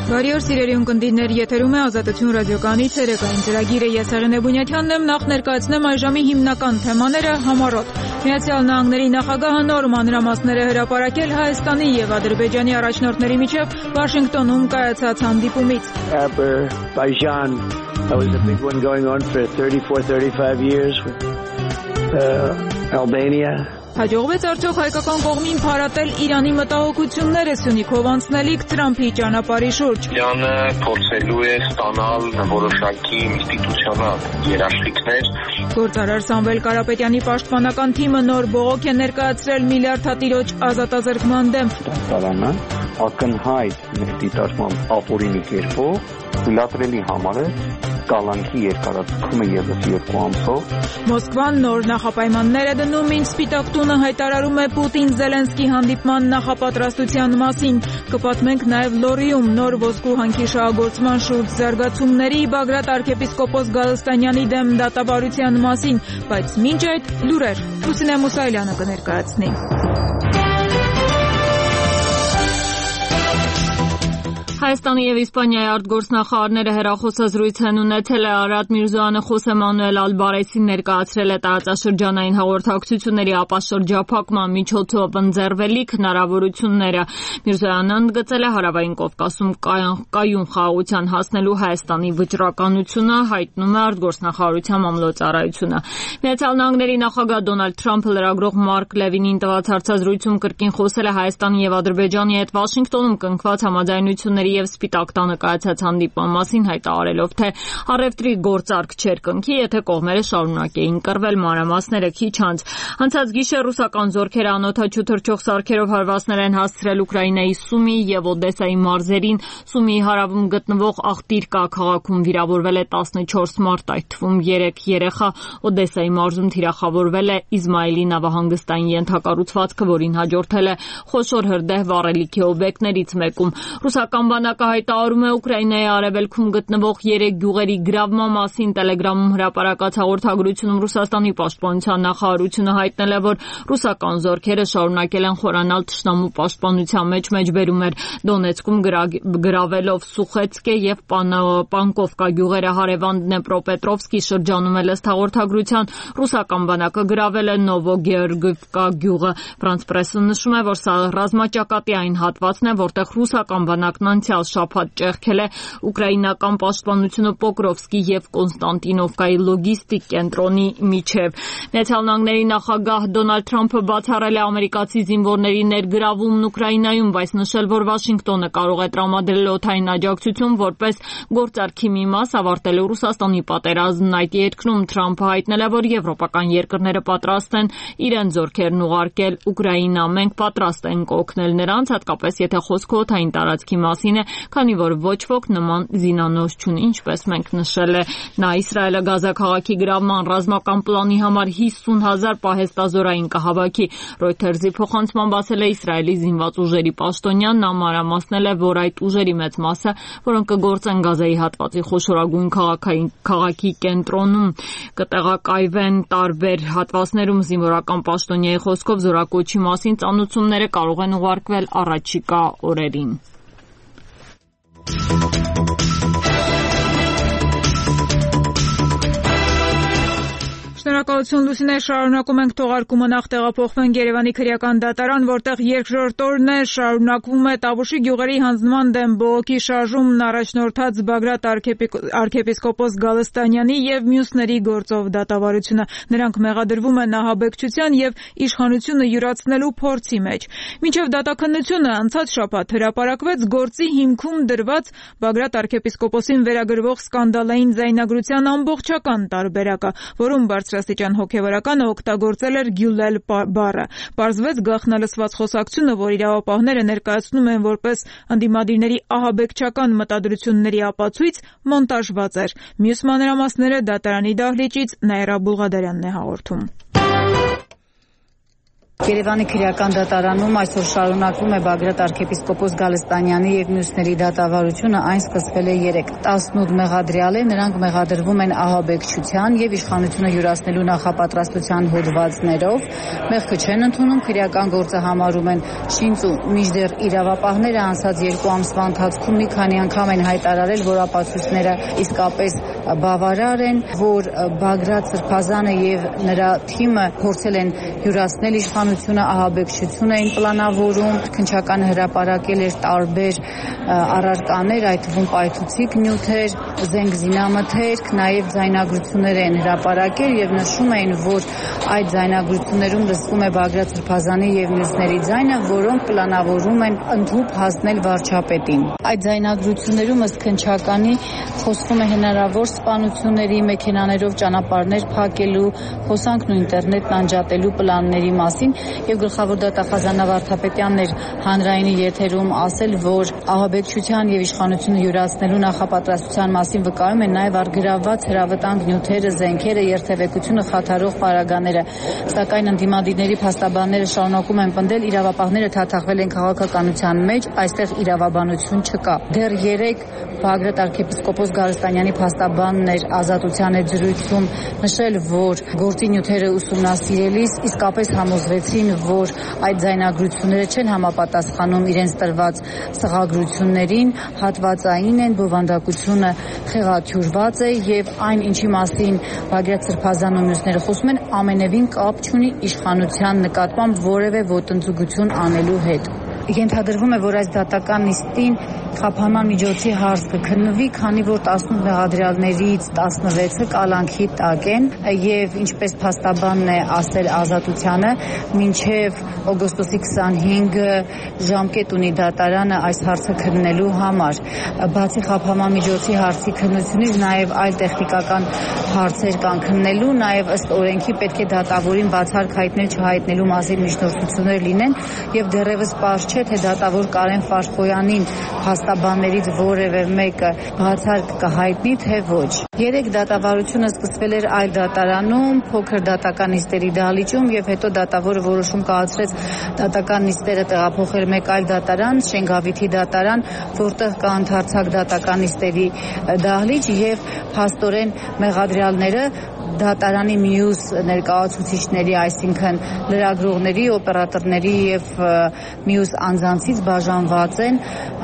Բարի օր սիրելի ունկնդիրներ, եթերում է Ազատություն ռադիոկայանի ցերեկային ծրագիրը, ես Եղենե Բունյաթյանն եմ, նախ ներկայացնեմ այժմի հիմնական թեմաները համառոտ։ Միացյալ Նահանգների նախագահը նոր մանրամասներ է հրապարակել Հայաստանի եւ Ադրբեջանի առաջնորդների միջև Վաշինգտոնում կայացած հանդիպումից։ Azerbaijan, that was a big one going on for 34-35 years with Albania. Հաջողվեց արդյոք հայկական կողմին փարատել Իրանի մտահոգությունները Սյունիքով անցնելիք Թրամփի ճանապարհի շուրջ։ Իրանը փորձելու է ստանալ որոշակի ինստիտուցիոնալ երաշխիքներ։ Գործարար Սամվել Կարապետյանի պաշտպանական թիմը նոր բողոք է ներկայացրել միլիարդատիրոջ ազատազրկման դեմ։ Տարանը ակնհայտ մեր դիտարկման ապօրինի կերպով թույլատրելի համար է կալանքի երկարացումը եւս 2 ամսով։ Մոսկվան նոր նախապայմաններ է դնում, ինչ Սպիտակ տունը հայտարարում է Պուտին-Զելենսկի հանդիպման նախապատրաստության մասին։ Կպատմենք նաև Լորիում նոր ոսկու հանքի շահագործման շուրջ զարգացումների, Բագրատ arczepiskopos Գալստանյանի դեմ դատավարության մասին, բայց մինչ այդ լուրեր Լուսինե Մուսայելյանը կներկայացնի։ Հայաստանի եւ Իսպանիայի արտգործնախարարները հեռախոսազրույց են ունեցել։ Արարատ Միրզոյանը Խոսե Մանուել Ալբարեսին ներկայացրել է տարածաշրջանային հաղորդակցությունների ապաշրջափակման միջոցով ընձեռվելիք հնարավորությունները։ Միրզոյանը ընդգծել է Հարավային Կովկասում կայուն խաղաղության հասնելու Հայաստանի վճռականությունը, հայտնում է արտգործնախարարության մամլոյցարայությունը։ Միացյալ Նահանգների նախագահ Դոնալդ Թրամփը լրագրող Մարկ Լևինին տված հարցազրույցում կրկին խոսել է Հայաստանի եւ Ադրբեջանի հետ Վաշինգտոնում կնքված համաձայնությունների եւ Սպիտակ տանը կայացած հանդիպման մասին հայտարարելով, թե առևտրի գործարք չէր կնքի, եթե կողմերը շարունակեին կռվել մանրամասները քիչ անց։ Անցած գիշեր ռուսական զորքերը անօդաչու թռչող սարքերով հարվածներ են հասցրել Ուկրաինայի Սումի եւ Օդեսայի մարզերին։ Սումիի հարավում գտնվող Ախտիրկա քաղաքում վիրավորվել է 14 մարդ, այդ թվում 3 երեխա։ Օդեսայի մարզում թիրախավորվել է Իզմայելի նավահանգստային ենթակառուցվածքը, որին հաջորդել է խոշոր հրդեհ վառելիքի օբյեկտներից մեկում։ Ռուսական բանակը հայտարարում է Ուկրաինայի արևելքում գտնվող 3 գյուղերի գրավման մասին։ Տելեգրամում հրապարակած հաղորդագրությունում Ռուսաստանի պաշտպանության նախարարությունը հայտնել է, որ ռուսական զորքերը շարունակել են խորանալ թշնամու պաշտպանության մեջ մեջբերում էր Դոնեցկում գրավելով Սուխեցկե եւ Պանկովկա գյուղերը, հարևան Դնեպրոպետրովսկի շրջանում էլ ըստ հաղորդագրության ռուսական բանակը գրավել է Նովոգեորգիվկա գյուղը։ Ֆրանս պրեսը նշում է, որ սա ռազմաճակատի այն հատվածն է, որտեղ ռուսական բանակն անցյալ շաբաթ ճեղքել է ուկրաինական պաշտպանությունը Պոկրովսկի եւ Կոնստանտինովկայի լոգիստիկ կենտրոնի միջև։ Միացյալ Նահանգների նախագահ Դոնալդ Թրամփը բացառել է ամերիկացի զինվորների ներգրավումն Ուկրաինայում, բայց նշել, որ Վաշինգտոնը կարող է տրամադրել օդային աջակցություն որպես գործարքի մի մաս ավարտելու Ռուսաստանի պատերազմն այդ երկրում։ Թրամփը հայտնել է, որ եվրոպական երկրները պատրաստ են իրենց զորքերն ուղարկել Ուկրաինա։ Մենք պատրաստ ենք օգնել նրանց, հատկապես եթե խոսքը օդային տարածքի մասին է, քանի որ ոչ ոք նման զինանոց չունի, ինչպես մենք նշել է նա։ Իսրայելը Գազա քաղաքի գրավման ռազմական պլանի համար 50,000 պահեստազորային կհավաքի։ Reuters-ի փոխանցմամբ ասել է Իսրայելի զինված ուժերի պաշտոնյան, նա մանրամասնել է, որ այդ ուժերի մեծ մասը, որոնք կգործեն Գազայի հատվածի խոշորագույն քաղաքի կենտրոնում, կտեղակայվեն տարբեր հատվածներում։ Զինվորական պաշտոնյայի խոսքով զորակոչի մասին ծանոթությունները կարող են ուղարկվել առաջիկա օրերին։ Շնորհակալություն Լուսինե, շարունակում ենք թողարկումը, նախ տեղափոխվենք Երևանի քրեական դատարան, որտեղ երկրորդ օրն է շարունակվում է Տավուշի գյուղերի հանձնման դեմ բողոքի շարժումն առաջնորդած Բագրատ arczepiskopos Գալստանյանի եւ մյուսների գործով դատավարությունը։ Նրանք մեղադրվում են ահաբեկչության եւ իշխանությունը յուրացնելու փորձի մեջ։ Մինչև դատաքննությունը անցած շաբաթ հրապարակվեց գործի հիմքում դրված Բագրատ arczepiskoposին վերագրվող սկանդալային ձայնագրության ամբողջական տարբերակը, որում բարձրաստիճան հոգևորականը օգտագործել էր գյուլել բառը։ Պարզվեց գաղտնալսված խոսակցությունը, որ իրավապահները ներկայացնում են որպես ընդդիմադիրների ահաբեկչական մտադրությունների ապացույց, մոնտաժված էր։ Մյուս մանրամասները դատարանի դահլիճից Նաիրա Բուլղադարյանն է հաղորդում։ 2018 թվականի 11 Երևանի քրեական դատարանում այսօր շարունակվում է Բագրատ arczepiskopos Գալստանյանի եւ մյուսների դատավարությունը, այն սկսվել է 3 18 մեղադրյալ է, նրանք մեղադրվում են ահաբեկչության եւ իշխանությունը յուրացնելու նախապատրաստության հոդվածներով, մեղքը չեն ընդունում, քրեական գործը համարում են շինծ ու մինչդեռ իրավապահները անցած 2 ամսվա ընթացքում մի քանի անգամ են հայտարարել, որ ապացույցները իսկապես բավարար են, որ Բագրատ Սրբազանը եւ նրա թիմը փորձել են յուրացնել իշխանությունը, ահաբեկչություն էին պլանավորում, քննչականը հրապարակել էր տարբեր առարկաներ, այդ թվում պայթուցիկ նյութեր, զենք զինամթերք, նաև ձայնագրություններ են հրապարակել եւ նշում էին, որ այդ ձայնագրություններում լսվում է Բագրատ Սրբազանի եւ մյուսների ձայնը, որոնք պլանավորում են ընդհուպ հասնել վարչապետին։ Այդ ձայնագրություններում ըստ քննչականի խոսվում է հնարավոր սպանությունների, մեքենաներով ճանապարհներ փակելու, հոսանքն ու ինտերնետն անջատելու պլանների մասին եւ գլխավոր դատախազանա Վարդապետյանն էր հանրայինի եթերում ասել, որ ահաբեկչության եւ իշխանությունը յուրացնելու նախապատրաստության մասին վկայում են նաեւ առգրավված հրավտանգ նյութերը, զենքերը, երթևեկությունը խաթարող պարագաները, սակայն ընդդիմադիրների փաստաբանները շարունակում են պնդել, իրավապահները թաթախվել են քաղաքականության մեջ, այստեղ իրավաբանություն չկա։ Դեռ 3 Բագրատ arczepiskopos Գալստանյանի փաստաբանն էր Ազատության հետ զրույցում նշել, որ գործի նյութերը ուսումնասիրելիս իսկապես համոզվեցին, որ այդ ձայնագրությունները չեն համապատասխանում իրենց տրված սղագրություններին, հատվածային են, բովանդակությունը խեղաթյուրված է եւ այն, ինչի մասին Բագրատ Սրբազանն ու մյուսները խոսում են, ամենևին կապ չունի իշխանության նկատմամբ որևէ ոտնձգություն անելու հետ։ Ենթադրվում է, որ այս դատական նիստին խափանման միջոցի հարց կքննվի, քանի որ 18 մեղադրյալներից 16-ը կալանքի տակ են եւ ինչպես փաստաբանն է ասել Ազատությանը, մինչեւ օգոստոսի 25-ը ժամկետ ունի դատարանը այս հարցը քննելու համար։ Բացի խափանման միջոցի հարցի քննությունից նաեւ այլ տեխնիկական հարցեր կան քննելու, նաեւ ըստ օրենքի պետք է դատավորին բացառք հայտնել չհայտնելու մասին միջնորդություններ լինեն եւ դեռևս պարզ չէ, թե դատավոր Կարեն Ֆարխոյանին փաստաբաններից որևէ մեկը բացառք կհայտնի, թե ոչ։ 3 դատավարությունը սկսվել էր այլ դատարանում, փոքր դատական նիստերի դահլիճում եւ հետո դատավորը որոշում կայացրեց դատական նիստերը տեղափոխել մեկ այլ դատարան, Շենգավիթի դատարան, որտեղ կա ընդհանրացակ դատական նիստերի դահլիճ եւ փաստորեն մեղադրյալները դատարանի մյուս ներկայացուցիչների, այսինքն լրագրողների, օպերատորների եւ մյուս անձանցից բաժանված են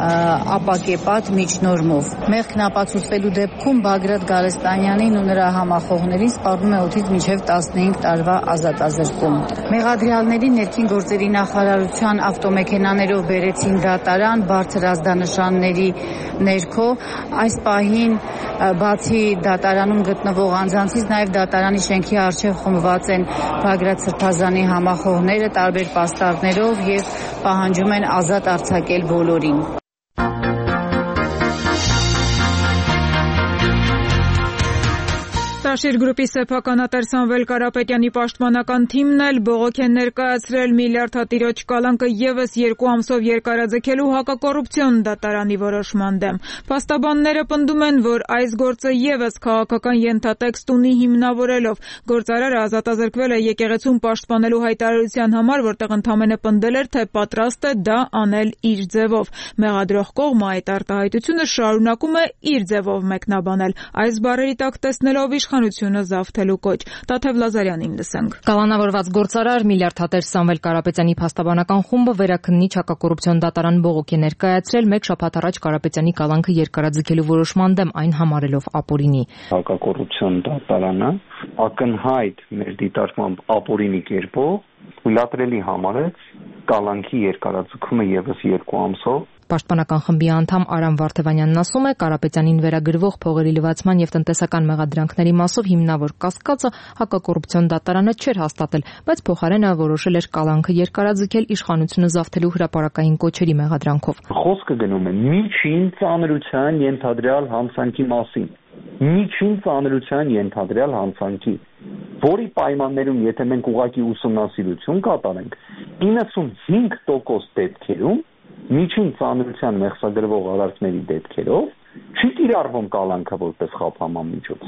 ապակեպատ միջնորմով։ Մեղքն ապացուցվելու դեպքում Բագրատ Գալստանյանին ու նրա համախոհներին սպառնում է 8-ից մինչև 15 տարվա ազատազրկում։ Մեղադրյալների ներքին գործերի նախարարության ավտոմեքենաներով բերեցին դատարան բարձր ազդանշանների ներքո։ Այս պահին բացի դատարանում գտնվող անձանցից նաև դատարանի շենքի առջև խմբված են Բագրատ Սրբազանի համախոհները տարբեր պաստառներով եւ պահանջում են ազատ արձակել բոլորին։ Տաշիր գրուպի սեփականատեր Սամվել Կարապետյանի պաշտպանական թիմն էլ բողոք է ներկայացրել միլիարդատիրոջ կալանքը եւս 2 ամսով երկարաձգելու հակակոռուպցիոն դատարանի որոշման դեմ։ Փաստաբանները պնդում են, որ այս գործը եւս քաղաքական ենթատեքստ ունի, հիմնավորելով գործարարը ազատազրկվել է եկեղեցուն պաշտպանելու հայտարարության համար, որտեղ ընդամենը պնդել էր, թե պատրաստ է դա անել իր ձևով։ Մեղադրող կողմը այդ արտահայտությունը շարունակում է իր ձևով մեկնաբանել։ Այս բառերի տակ տեսնելով իշխանությունը զավթելու կոչ։ Տաթև Լազարյանին լսենք։ Կալանավորված գործարար միլիարդատեր Սամվել Կարապետյանի փաստաբանական խումբը վերաքննիչ հակակոռուպցիոն դատարան բողոք է ներկայացրել մեկ շաբաթ առաջ Կարապետյանի կալանքը երկարաձգելու որոշման դեմ, այն համարելով ապօրինի։ Հակակոռուպցիոն դատարանը ակնհայտ մեր դիտարկմամբ ապօրինի կերպով թույլատրելի համարեց կալանքի երկարաձգումը եւս 2 ամսով։ Պաշտպանական խմբի անդամ Արամ Վարդևանյանն ասում է, Կարապետյանին վերագրվող փողերի լվացման եւ տնտեսական մեղադրանքների մասով հիմնավոր կասկածը հակակոռուպցիոն դատարանը չէր հաստատել, բայց փոխարենը որոշել էր կալանքը երկարաձգել իշխանությունը զավթելու հրապարակային կոչերի մեղադրանքով։ Խոսքը գնում է միջին ծանրության ենթադրյալ հանցանքի մասին։ Միջին ծանրության ենթադրյալ հանցանքի, որի պայմաններում եթե մենք ուղղակի ուսումնասիրություն կատարենք, 95% դեպքերում միջին ծանրության մեղսագրվող արարքների դեպքերով չի կիրառվում կալանքը որպես խափանման միջոց։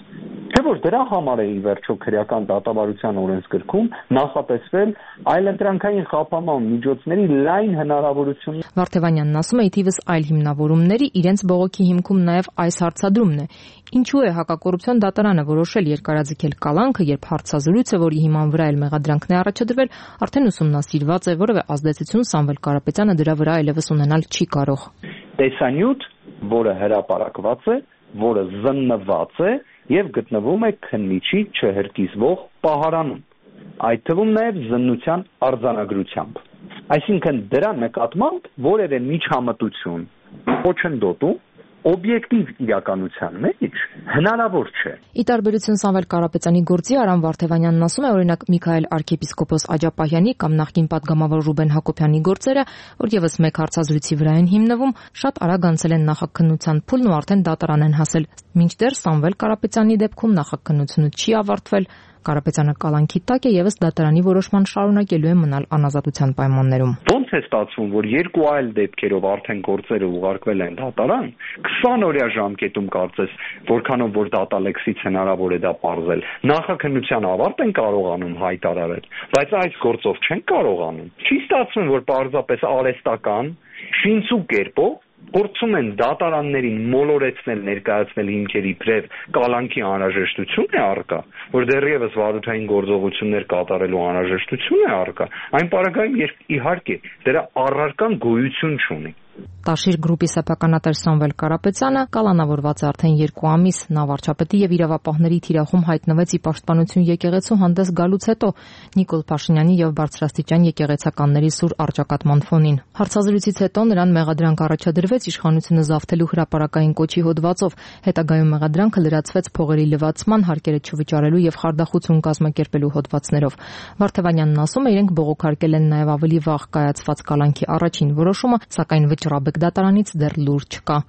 Թե որ դրա համար է ի վերջո քրեական դատավարության օրենսգրքում նախատեսվել այլընտրանքային խափանման միջոցների լայն հնարավորություն։ Վարդևանյանն ասում է, թիվս այլ հիմնավորումների իրենց բողոքի հիմքում նաև այս հարցադրումն է։ Ինչու է հակակոռուպցիոն դատարանը որոշել երկարաձգել կալանքը, երբ հարցազրույցը, որի հիման վրա էլ մեղադրանքն է առաջադրվել, արդեն ուսումնասիրված է, որևէ ազդեցություն Սամվել Կարապետյանը դրա վրա այլևս ունենալ չի կարող։ Տեսանյութ, որը հրապարակված է, որը զննված է եւ գտնվում է քննիչի չհրկիզվող պահարանում, այդ թվում նաեւ զննության արձանագրությամբ։ Այսինքն դրա նկատմամբ որևէ միջամտություն ոչնդոտում օբյեկտիվ իրականության մեջ հնարավոր չէ։ Ի տարբերություն Սամվել Կարապետյանի գործի Արամ Վարդևանյանն ասում է, օրինակ Միքայել arczepiskopos Աջապահյանի կամ նախկին падգամավոր Ռուբեն Հակոբյանի գործերը, որ եւս մեկ հարցազրույցի վրա են հիմնվում, շատ արագ անցել են նախաքննության փուլն ու արդեն դատարան են հասել։ Մինչդեռ Սամվել Կարապետյանի դեպքում նախաքննությունը չի ավարտվել, Կարապետյանը կալանքի տակ է եւս դատարանի որոշման շարունակելու է մնալ անազատության պայմաններում։ Ոնց է ստացվում, որ երկու այլ դեպքերով արդեն գործերը ուղարկվել են դատարան, 20 օրյա ժամկետում կարծես, որքանով որ դատալեքսից հնարավոր է դա պարզել, նախաքննության ավարտ են կարողանում հայտարարել, բայց այս գործով չեն կարողանում։ Չի ստացվում, որ պարզապես արհեստական, շինծու կերպով փորձում են դատարաններին մոլորեցնել, ներկայացնել հիմքերի բրև կալանքի անհրաժեշտություն է առկա, որ դեռևս վարորդային գործողություններ կատարելու անհրաժեշտություն է առկա, այն պարագայում, երբ իհարկե դրա առարկան գոյություն չունի։ Տաշիր գրուպի սեփականատեր Սամվել Կարապետյանը կալանավորված է արդեն 2 ամիս, նա վարչապետի եւ իրավապահների թիրախում հայտնվեց ի պաշտպանություն եկեղեցու հանդես գալուց հետո Նիկոլ Փաշինյանի եւ բարձրաստիճան եկեղեցականների սուր առճակատման ֆոնին։ Հարցազրույցից հետո նրան մեղադրանք առաջադրվեց իշխանությունը զավթելու հրապարակային կոչի հոդվածով, հետագայում մեղադրանքը լրացվեց փողերի լվացման, հարկերը չվճարելու եւ խարդախություն կազմակերպելու հոդվածներով։ Վարդևանյանն ասում է, իրենք բողոքարկել են նաեւ ավելի վաղ կայացված կալանքի առաջին որոշումը, սակայն Ռաբեկ դատարանից դեռ լուր չկա։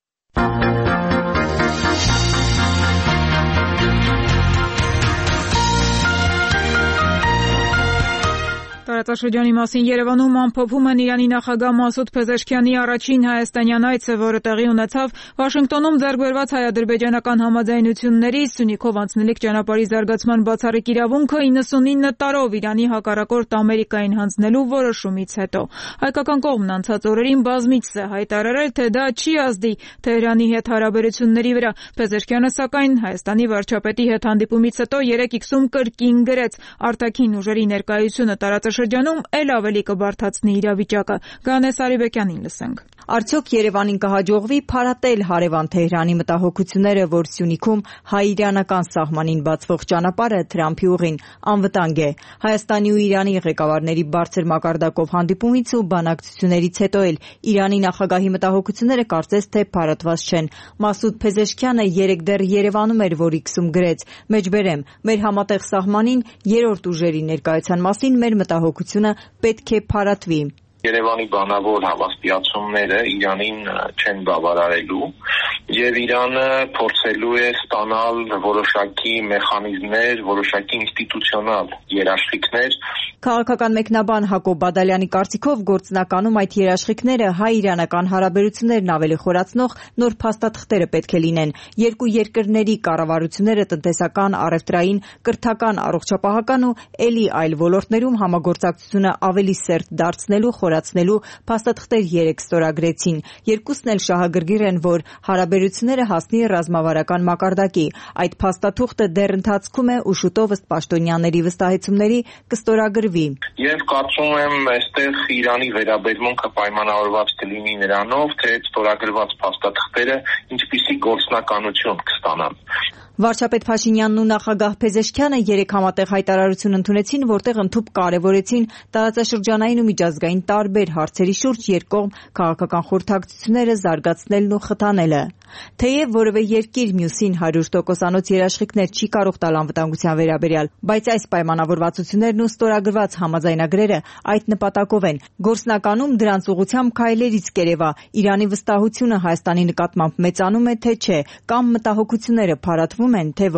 Տարածաշրջանի մասին Երևանում ամփոփում են Իրանի նախագահ Մասուդ Փեզեշքյանի առաջին հայաստանյան այցը, որը տեղի ունեցավ Վաշինգտոնում ձեռք բերված հայ-ադրբեջանական համաձայնություններից Սյունիքով անցնելիք ճանապարհի զարգացման բացառիկ իրավունքը 99 տարով Իրանի հակառակորդ Ամերիկային հանձնելու որոշումից հետո։ Հայկական կողմն անցած օրերին բազմիցս է հայտարարել, թե դա չի ազդի Թեհրանի հետ հարաբերությունների վրա։ Փեզեշքյանը սակայն Հայաստանի վարչապետի հետ հանդիպումից հետո 3X-ում կրկին գրեց արտաքին ուժերի ներկայությունը տարածաշրջանում էլ ավելի կբարդացնի իրավիճակը։ Գանե Սարիբեկյանին լսենք։ Արդյոք Երևանին կհաջողվի փարատել հարևան Թեհրանի մտահոգությունները, որ Սյունիքում հայ-իրանական սահմանին բացվող ճանապարհը Թրամփի ուղին անվտանգ է։ Հայաստանի ու Իրանի ղեկավարների բարձր մակարդակով հանդիպումից ու բանակցություններից հետո էլ Իրանի նախագահի մտահոգությունները կարծես թե փարատված չեն։ Մասուդ Փեզեշքյանը երեկ դեռ Երևանում էր, որ X-ում գրեց. «Մեջբերեմ, մեր համատեղ սահմանին երրորդ ուժերի ներկայության մասին մեր մտահոգությունը պետք է փարատվի»։ Երևանի բանավոր հավաստիացումները Իրանին չեն բավարարելու եւ Իրանը փորձելու է ստանալ որոշակի մեխանիզմներ, որոշակի ինստիտուցիոնալ երաշխիքներ։ Քաղաքական մեկնաբան Հակոբ Բադալյանի կարծիքով գործնականում այդ երաշխիքները հայ-իրանական հարաբերություններն ավելի խորացնող նոր փաստաթղթերը պետք է լինեն։ Երկու երկրների կառավարությունները տնտեսական, առևտրային, կրթական, առողջապահական ու էլի այլ ոլորտներում համագործակցությունը ավելի սերտ դարձնելու, խորացնելու փաստաթղթեր 3 ստորագրեցին։ Երկուսն էլ շահագրգիռ են, որ հարաբերությունները հասնի ռազմավարական մակարդակի։ Այդ փաստաթուղթը դեռ ընթացքում է ու շուտով ըստ պաշտոնյաների վստահեցումների կստորագրվի։ Եվ կարծում եմ, այստեղ Իրանի վերաբերմունքը պայմանավորված կլինի նրանով, թե ստորագրված փաստաթղթերը ինչպիսի գործնականություն կստանան։ Վարչապետ Փաշինյանն ու նախագահ Փեզեշքյանը երեք համատեղ հայտարարություն ընդունեցին, որտեղ ընդհուպ կարևորեցին տարածաշրջանային ու միջազգային տարբեր հարցերի շուրջ երկկողմ քաղաքական խորհրդակցությունները զարգացնելն ու խթանելը։ Թեև որևէ երկիր մյուսին 100%-անոց երաշխիքներ չի կարող տալ անվտանգության վերաբերյալ, բայց այս պայմանավորվածություններն ու ստորագրված համաձայնագրերը այդ նպատակով են։ Գործնականում դրանց ուղղությամբ քայլերից կերևա Իրանի վստահությունը Հայաստանի նկատմամբ մեծանում է, թե չէ, կամ մտահոգությունները փարատվում են, թե ոչ։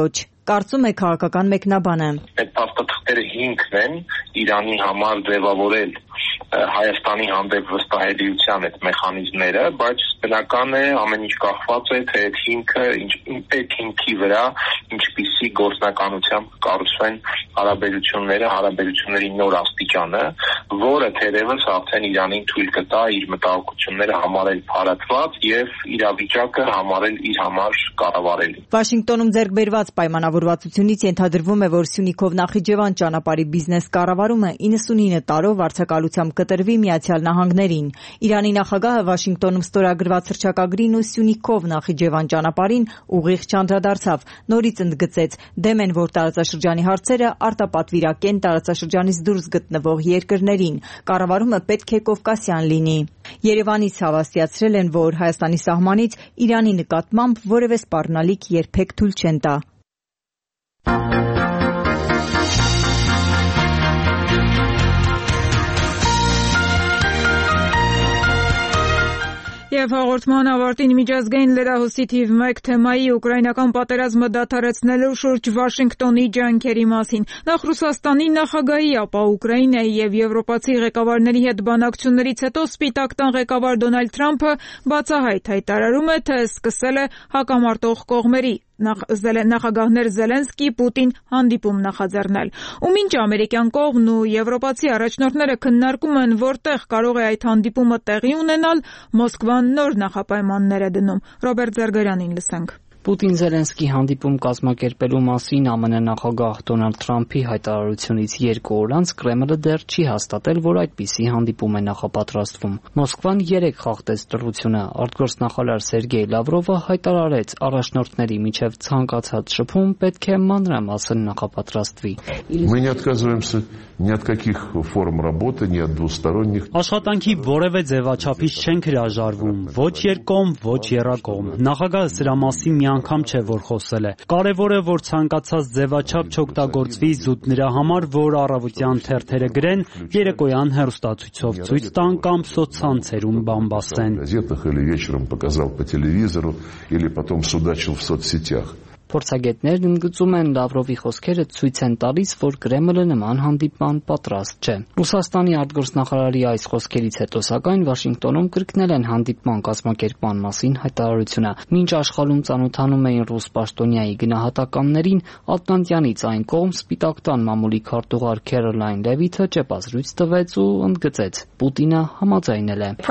Կարծում է քաղաքական մեկնաբանը։ Այդ փաստաթղթերը հիմքն են Իրանի համար ձևավորել Հայաստանի հանդեպ վստահելիության այդ մեխանիզմները, բայց բնական է ամեն ինչ կախված է թե այդ հիմքը այդ հիմքի վրա ինչպիսի գործնականությամբ կառուցվեն հարաբերությունների նոր աստիճանը, որը թերևս արդեն Իրանին թույլ կտա իր մտահոգությունները համարել փարատված եւ իրավիճակը համարել իր համար կառավարելի։ Վաշինգտոնում ձեռք բերված պայմանավորվածությունից ենթադրվում է, որ Սյունիքով Նախիջևան ճանապարհի բիզնես կառավարումը 99 տարով վարձակալությամբ կտրվի Միացյալ Նահանգներին։ Իրանի նախագահը Վաշինգտոնում ստորագրված հռչակագրին ու Սյունիքով Նախիջևան ճանապարհին ուղիղ չանդրադարձավ, նորից ընդգծեց դեմ են, որ տարածաշրջանի հարցերը արտապատվիրակեն տարածաշրջանից դուրս գտնվող երկրներին։ Կառավարումը պետք է կովկասյան լինի։ Երևանից հավաստիացրել են, որ Հայաստանի սահմանից Իրանի նկատմամբ որևէ սպառնալիք երբեք թույլ չեն տա։ Եվ հաղորդման ավարտին միջազգային լրահոսի թիվ 1 թեմայի ուկրաինական պատերազմը դադարեցնելու շուրջ Վաշինգտոնի ջանքերի մասին։ Նախ Ռուսաստանի նախագահի, ապա Ուկրաինայի եւ եվրոպացի ղեկավարների հետ բանակցություններից հետո Սպիտակ տան ղեկավար Դոնալդ Թրամփը բացահայտ հայտարարում է, թե սկսել է հակամարտող կողմերի նախագահներ Զելենսկի, Պուտին հանդիպում նախաձեռնել։ Ու մինչ ամերիկյան կողմն ու եվրոպացի առաջնորդները քննարկում են, որտեղ կարող է այդ հանդիպումը տեղի ունենալ, Մոսկվան նոր նախապայմաններ է դնում։ Ռոբերտ Զարգարյանին լսենք։ Պուտին-Զելենսկի հանդիպում կազմակերպելու մասին ԱՄՆ նախագահ Դոնալդ Թրամփի հայտարարությունից 2 օր անց Կրեմլը դեռ չի հաստատել, որ այդպիսի հանդիպում է նախապատրաստվում։ Մոսկվան 3 խախտեց լրությունը։ Արտգործնախարար Սերգեյ Լավրովը հայտարարեց, առաջնորդների միջև ցանկացած շփում պետք է մանրամասն նախապատրաստվի։ Мы не отказываемся ни от каких форм работы, ни от двусторонних. Աշխատանքի որևէ ձևաչափից չենք հրաժարվում, ոչ երկկողմ, ոչ եռակողմ։ Նախագահը սրա մասին մի անգամ չէ, որ խոսել է։ Կարևոր է, որ ցանկացած ձևաչափ չօգտագործվի զուտ նրա համար, որ առավոտյան թերթերը գրեն, երեկոյան հեռուստացույցով ցույց տան կամ սոցցանցերում բամբասեն։ Или вечером показал по телевизору, или потом судачил в соцсетях. Փորձագետներն ընդգծում են Լավրովի խոսքերը ցույց են տալիս, որ Կրեմլը նման հանդիպման պատրաստ չէ։ Ռուսաստանի արտգործնախարարի այս խոսքերից հետո սակայն Վաշինգտոնում կրկնել են հանդիպման կազմակերպման մասին հայտարարությունը։ Մինչ աշխարհում ծանոթանում էին ռուս պաշտոնյայի գնահատականներին, Ատլանտյանից այն կողմ Սպիտակ տան մամուլի քարտուղար Քերոլայն Լևիթը ճեպազրույց տվեց ու ընդգծեց. Պուտինը համաձայնել է։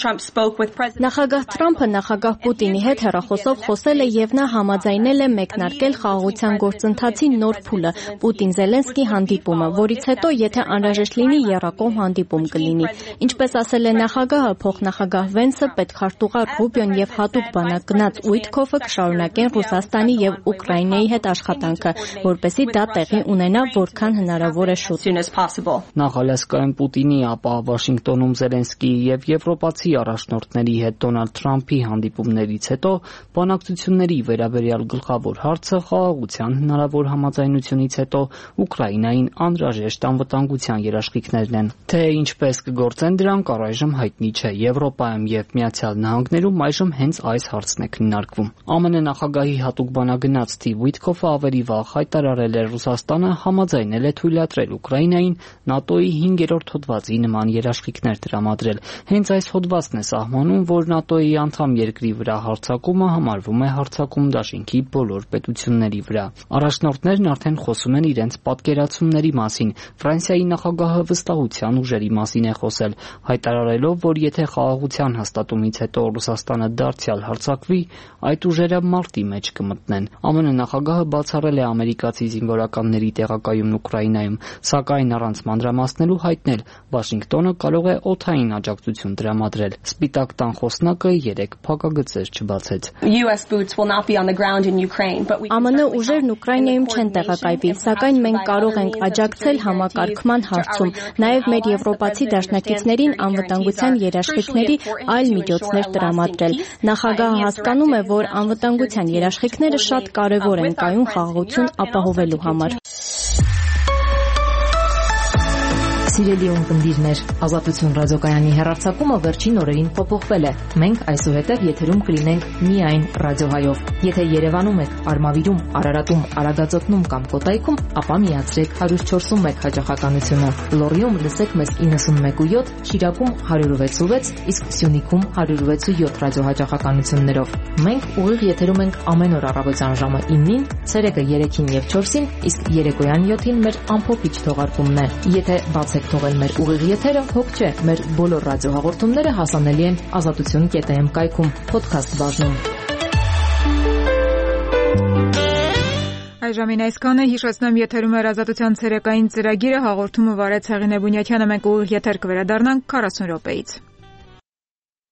Նախագահ Թրամփը նախագահ Պուտինի հետ հեռախոսով խոսել է եւ նա համաձայնել է մեկնարկել խաղաղության գործընթացի նոր փուլը՝ Պուտին-Զելենսկի հանդիպումը, որից հետո, եթե անհրաժեշտ լինի, եռակողմ հանդիպում կլինի։ Ինչպես ասել է նախագահը, փոխնախագահ Վենսը, պետքարտուղար Ռուբիոն եւ հատուկ բանակ գնաց Ուիտքոֆը կշարունակեն Ռուսաստանի եւ Ուկրաինայի հետ աշխատանքը, որպեսզի դա տեղի ունենա որքան հնարավոր է շուտ։ Նախ Ալյասկայում Պուտինի, ապա Վաշինգտոնում Զելենսկիի եւ եվրոպացի առաջնորդների հետ Դոնալդ Թրամփի հանդիպումներից հետո բանակցությունների վերաբերյալ գլխավոր հարցը խաղաղության հնարավոր համաձայնությունից հետո Ուկրաինային անհրաժեշտ անվտանգության երաշխիքներն են։ Թե ինչպես կգործեն դրանք առայժմ հայտնի չէ։ Եվրոպայում եւ Միացյալ Նահանգներում այժմ հենց այս հարցն է քննարկվում։ ԱՄՆ նախագահի հատուկ բանագնաց Սթիվ Ուիտքոֆը ավելի վաղ հայտարարել է, Ռուսաստանը համաձայնել է թույլատրել Ուկրաինային ՆԱՏՕ-ի 5-րդ հոդվածի նման երաշխիքներ տրամադրել։ Հենց այս հոդվածն է սահմանում, որ ՆԱՏՕ-ի անդամ երկրի վրա հարձակումը համարվում է հարձակում դաշինքի բոլոր պետությունների վրա։ Առաջնորդներն արդեն խոսում են իրենց պատկերացումների մասին։ Ֆրանսիայի նախագահը վստահության ուժերի մասին է խոսել, հայտարարելով, որ եթե խաղաղության հաստատումից հետո Ռուսաստանը դարձյալ հարձակվի, այդ ուժերը մարտի մեջ կմտնեն։ ԱՄՆ նախագահը բացառել է ամերիկացի զինվորականների տեղակայումն Ուկրաինայում, սակայն առանց մանրամասնելու հայտնել, Վաշինգտոնը կարող է օդային աջակցություն տրամադրել։ Սպիտակ տան խոսնակը 3 փակագծեր չբացեց։ ԱՄՆ ուժերն Ուկրաինայում չեն տեղակայվի, սակայն մենք կարող ենք աջակցել համակարգման հարցում, նաև մեր եվրոպացի դաշնակիցներին անվտանգության երաշխիքների այլ միջոցներ տրամադրել։ Նախագահը հասկանում է, որ անվտանգության երաշխիքները շատ կարևոր են կայուն խաղաղություն ապահովելու համար։ Սիրելի ունկնդիրներ, Ազատություն ռադիոկայանի հեռարձակումը վերջին օրերին փոփոխվել է։ Մենք այսուհետև եթերում կլինենք միայն ռադիոհայով։ Եթե Երևանում եք, Արմավիրում, Արարատում, Արագածոտնում կամ Կոտայքում, ապա միացրեք 104.1 հաճախականությունը։ Լոռիում լսեք մեզ 91.7, Շիրակում 106.6, իսկ Սյունիքում 106.7 ռադիոհաճախականություններով։ Մենք ուղիղ եթերում ենք ամեն օր առավոտյան ժամը 9-ին, ցերեկը 3-ին եւ 4-ին, իսկ երեկոյան 7-ին մեր ամփոփիչ թողարկումն է։ Եթե բաց եք թողել մեր ուղիղ եթերը, հոգ չէ, մեր բոլոր ռադիոհաղորդումները հասանելի են azatutun.am կայքում, podcast բաժնում։ Այժմին այսքանը հիշեցնեմ եթերում էր Ազատության ցերեկային ծրագիրը, հաղորդումը վարեց Հեղինե Բունյաթյանը, մենք ուղիղ եթեր կվերադառնանք 40 րոպեից։